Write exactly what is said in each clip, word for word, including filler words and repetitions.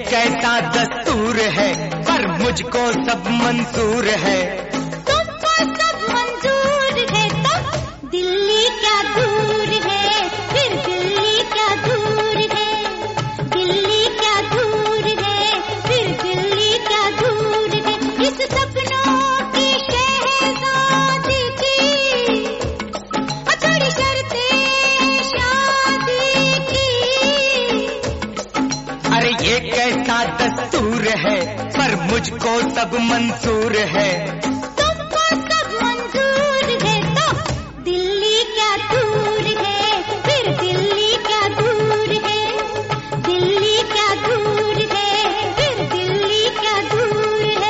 कैसा दस्तूर है, पर मुझको सब मंजूर है। तुमको सब मंजूर है तो दिल्ली क्या दूर है, फिर दिल्ली क्या दूर है, दिल्ली क्या दूर है, फिर दिल्ली क्या दूर है। इस सपनों की शहजादी की थोड़ी शर्तें शादी की। अरे ये कैसा दस्तूर है, पर मुझको सब मंजूर है। तुमको सब मंजूर है तो दिल्ली क्या दूर है, फिर दिल्ली क्या दूर है, दिल्ली क्या दूर है, फिर दिल्ली क्या दूर है।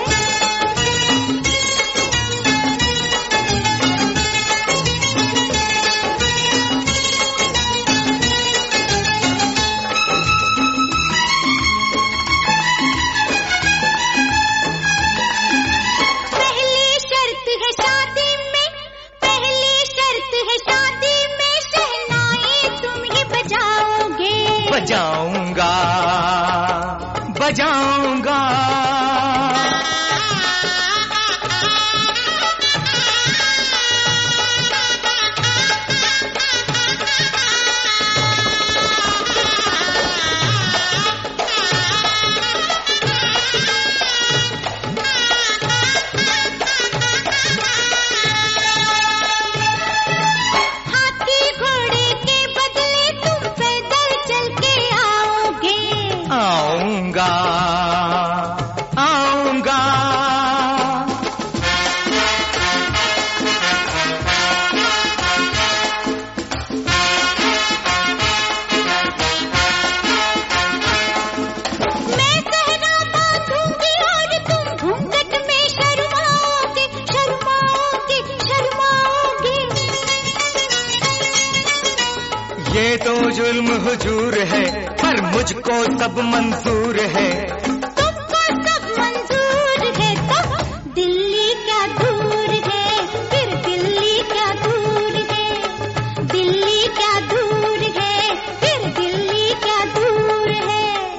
बजाऊंगा बजाऊंगा आऊंगा आऊंगा। मैं सहरा बांधूंगी और तुम घूंघट में शर्माओगे, शर्माओगे, शर्माओगे। ये तो जुल्म हुजूर है, पर मुझको सब मंजूर है। तुमको सब मंजूर है तो दिल्ली क्या दूर है, फिर दिल्ली क्या दूर है, दिल्ली क्या दूर है, फिर दिल्ली क्या दूर है।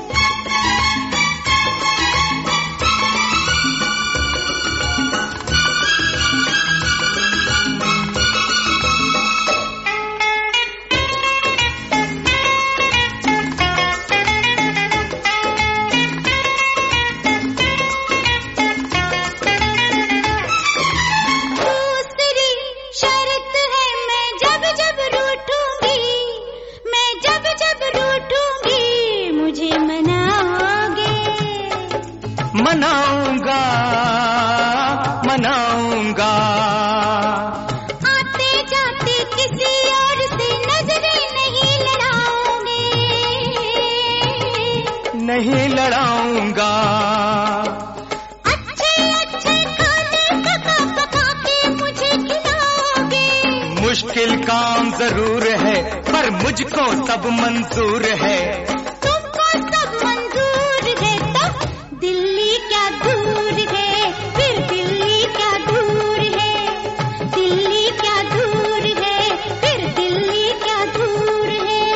मनाऊंगा मनाऊंगा। आते जाते किसी और से नजरें नहीं लड़ाओगे, नहीं लड़ाऊंगा। अच्छे अच्छे खाने पका पका के मुझे खिलाओगे। मुश्किल काम जरूर है, पर मुझको सब मंजूर है। तुमको सब मंजूर है तो दिल्ली क्या दूर है, फिर दिल्ली क्या दूर है, दिल्ली क्या दूर है, फिर दिल्ली क्या दूर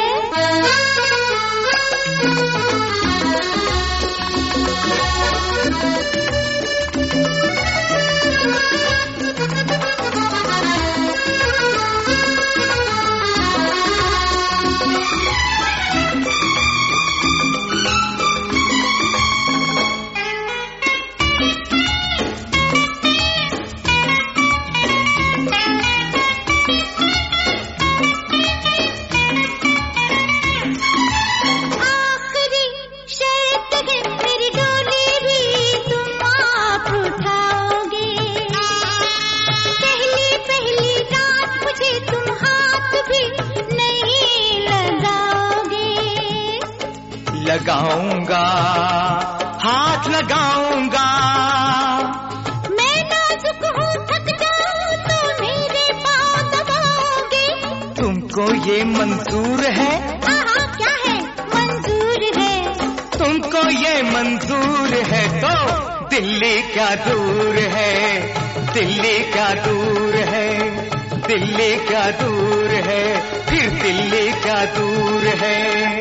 लगाऊंगा, हाथ लगाऊंगा। मैं नाजुक हूँ, थक जाऊँ तो मेरे पाँव दबाओगे। तुमको ये मंजूर है? हाँ क्या है, मंजूर है। तुमको ये मंजूर है तो दिल्ली क्या दूर है, दिल्ली क्या दूर है, दिल्ली क्या दूर है, फिर दिल्ली क्या दूर है।